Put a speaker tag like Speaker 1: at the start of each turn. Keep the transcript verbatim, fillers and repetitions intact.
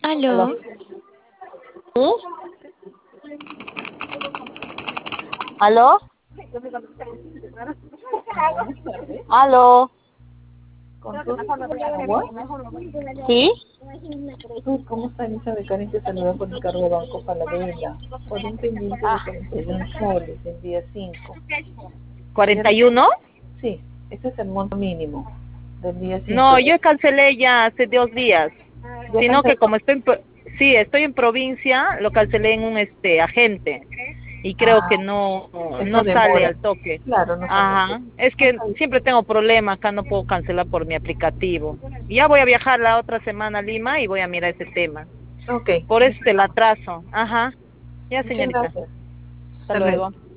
Speaker 1: Aló.
Speaker 2: Aló. ¿Sí? ¿Aló?
Speaker 3: Hola, buenas tardes.
Speaker 2: ¿Aló?
Speaker 3: Consulta por agua.
Speaker 2: ¿Sí?
Speaker 3: Pues, ¿cómo está Elizabeth Karen? Te saluda por el cargo de Banco Falabella. Por un pendiente de
Speaker 2: Ah,
Speaker 3: cuarenta y uno soles el día cinco. Ayer,
Speaker 2: ¿cuarenta y uno?
Speaker 3: sí, ese es el monto mínimo del día cinco.
Speaker 2: No, yo cancelé ya hace dos días.
Speaker 3: Ya
Speaker 2: Sino que
Speaker 3: canceló.
Speaker 2: como estoy, en pro- sí, estoy en provincia, lo cancelé en un este agente y creo que
Speaker 3: Ah,
Speaker 2: no
Speaker 3: eso
Speaker 2: no sale
Speaker 3: demora.
Speaker 2: al toque.
Speaker 3: Claro, no sale.
Speaker 2: Ajá, es
Speaker 3: No
Speaker 2: que
Speaker 3: sale.
Speaker 2: siempre tengo problemas, acá no puedo cancelar por mi aplicativo. Ya voy a viajar la otra semana a Lima y voy a mirar ese tema.
Speaker 3: Ok,
Speaker 2: Por
Speaker 3: muchas
Speaker 2: este el atraso. Ajá. Ya,
Speaker 3: muchas
Speaker 2: señorita.
Speaker 3: gracias.
Speaker 2: Hasta
Speaker 3: Hasta luego.
Speaker 2: luego.